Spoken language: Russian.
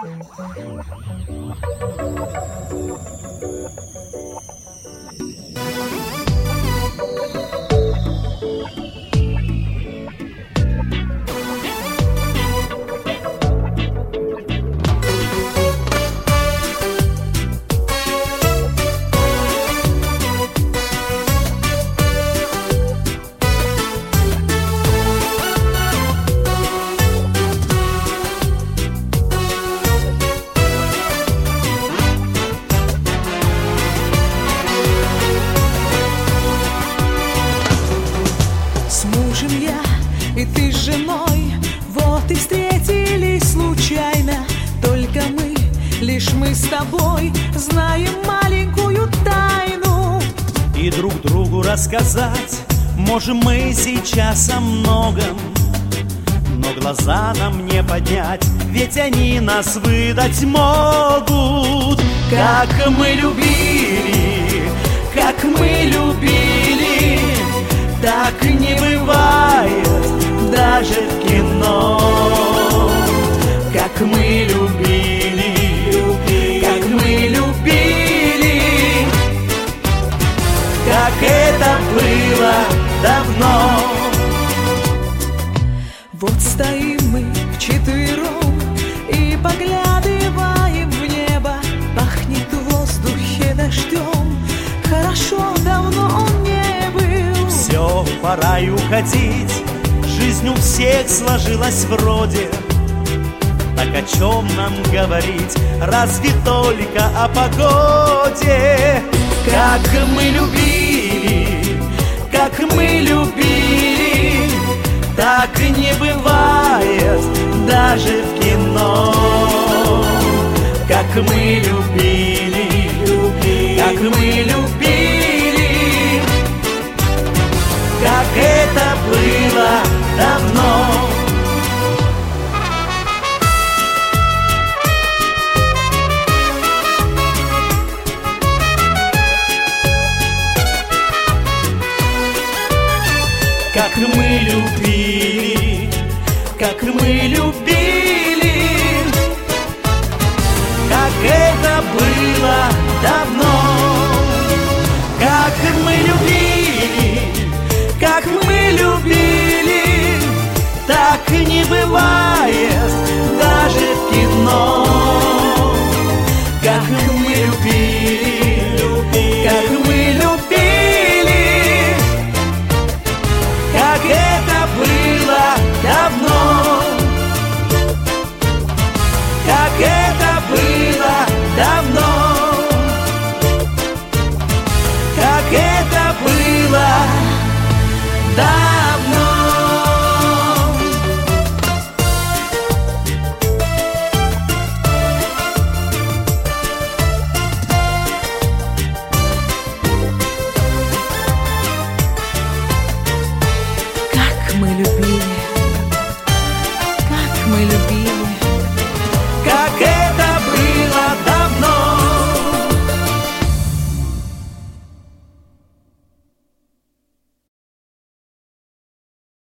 И ты с женой, вот и встретились случайно. Только мы, лишь мы с тобой знаем маленькую тайну. И друг другу рассказать можем мы сейчас о многом, но глаза нам не поднять, ведь они нас выдать могут. Как мы любили, как мы любили, так не бывает даже в кино. Как мы любили, как мы любили, как это было давно. Вот стоим мы вчетвером и поглядываем в небо. Пахнет в воздухе дождем, хорошо давно он не был. Все, пора и уходить, жизнь у всех сложилась вроде. Так о чем нам говорить, разве только о погоде? Как мы любили, как мы любили, так не бывает даже в кино. Как мы любили, как мы любили, как это было давно. Как мы любили, как мы любили, как это было давно. Как мы любили, как мы любили, так не бывает